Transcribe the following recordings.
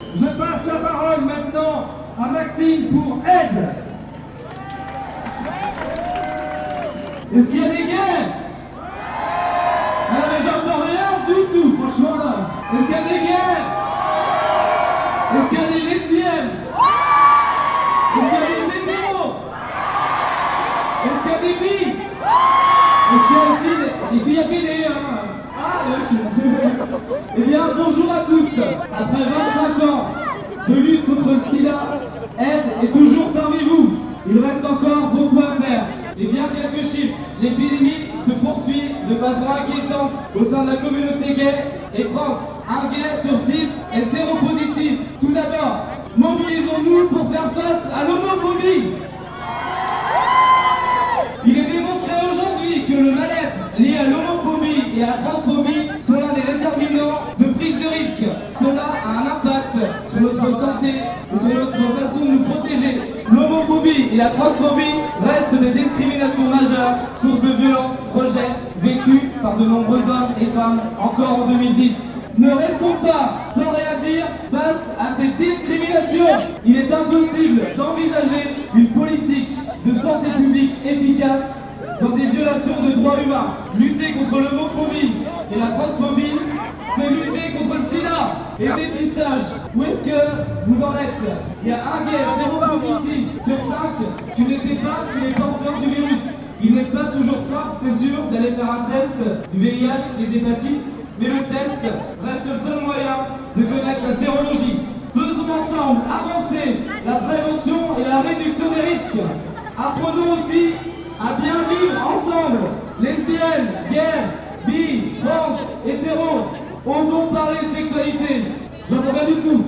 Je passe la parole maintenant à Maxime pour aide. Est-ce qu'il y a des gays? Non mais j'entends rien du tout, franchement là. Est-ce qu'il y a des gays? Est-ce qu'il y a des lesbiennes? Est-ce qu'il y a des hétéros? Est-ce qu'il y a des billes? Est-ce qu'il y a aussi des filles à pédé, hein? Ah, ok. Eh bien, bonjour à tous. Après 25 ans de lutte contre le sida, Aide est toujours parmi vous. Il reste encore beaucoup à faire. Et bien quelques chiffres. L'épidémie se poursuit de façon inquiétante au sein de la communauté gay et trans. Un gay sur 6 est séropositif. Tout d'abord, mobilisons-nous pour faire face à l'homophobie. Il est démontré aujourd'hui que le mal-être lié à l'homophobie et à la transphobie sont l'un des déterminants de prise de risque. Cela a un impact sur notre santé et sur notre façon de nous protéger. L'homophobie et la transphobie restent des discriminations majeures, source de violences, rejets, vécues par de nombreux hommes et femmes encore en 2010. Ne restons pas sans rien dire face à ces discriminations. Il est impossible d'envisager une politique de santé publique efficace dans des violations de droits humains. Lutter contre l'homophobie et la transphobie, c'est lutter contre le sida. Et dépistage, où est-ce que vous en êtes? Il y a un gay séropositif sur 5 qui ne sait pas qu'il est porteur du virus. Il n'est pas toujours simple, c'est sûr, d'aller faire un test du VIH, des hépatites, mais le test reste le seul moyen de connaître sa sérologie. Faisons ensemble avancer la prévention et la réduction des risques. Apprenons aussi à bien vivre ensemble. Lesbiennes, gays, bi, trans, hétéros. Osons parler sexualité. J'entends pas du tout.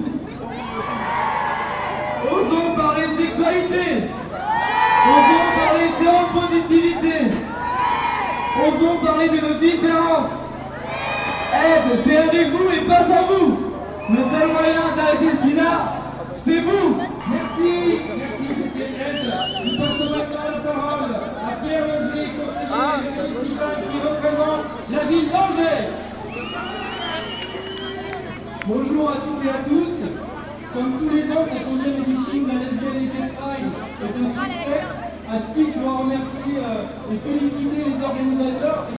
Osons parler sexualité. Osons parler séropositivité. Osons parler de nos différences. Aide, c'est avec vous et pas sans vous. Le seul moyen d'arrêter le sida, c'est vous. Merci, c'était Aide. Nous passons maintenant la parole à Pierre Leger, conseiller municipal qui représente la ville d'Angers. Bonjour à tous et à tous. Comme tous les ans, cette 11e édition de la Lesbian Gay Pride est un succès. À ce titre, je veux remercier et féliciter les organisateurs.